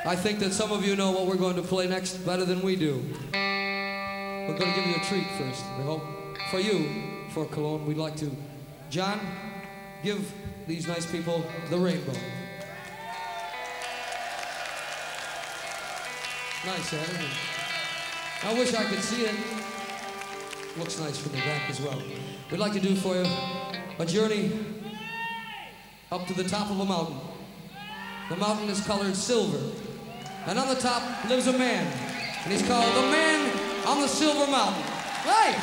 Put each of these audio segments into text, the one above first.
I think that some of you know what we're going to play next better than we do. We're going to give you a treat first. We hope for you, for Cologne, we'd like to. John, give these nice people the rainbow. Nice, isn't it? I wish I could see it. Looks nice from the back as well. We'd like to do for you a journey up to the top of a mountain. The mountain is colored silver. And on the top lives a man. And he's called the Man on the Silver Mountain. Hey!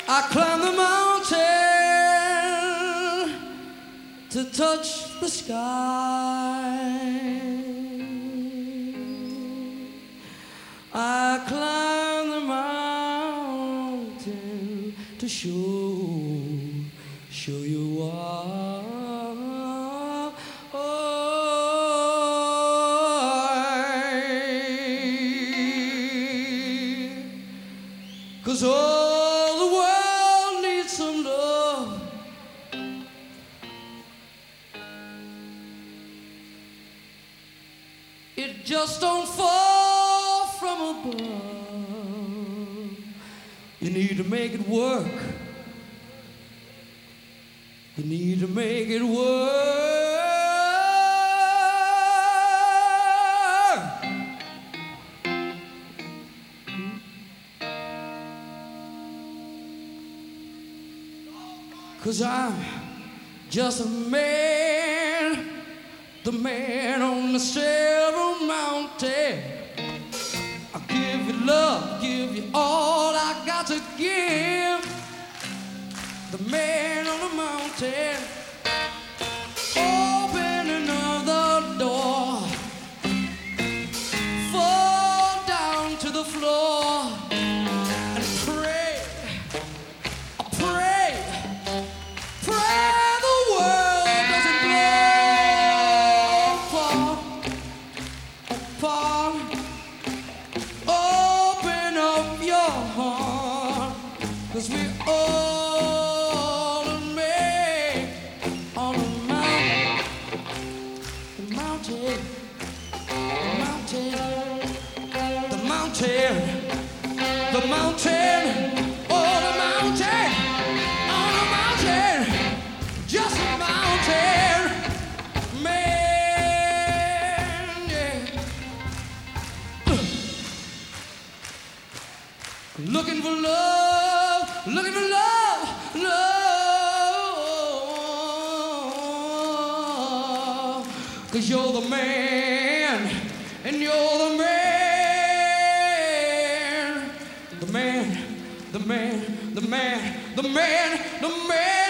I climb the mountain to touch the sky. I climb the mountain to show you why. Cause all the world needs some love. It just don't fall from above. You need to make it work. You need to make it work. 'Cause I'm just a man, the man on the Silver Mountain. I'll give you love, give you all I got to give. The man on the mountain, open another door, fall down to the floor and pray, pray, pray the world doesn't blow apart. Open up your heart, 'cause we all the mountain, oh the mountain, on the mountain, just a mountain, man, yeah. Looking for love, looking for love, love. 'Cause you're the man, and you're the man. The man, the man, the man, the man, the man.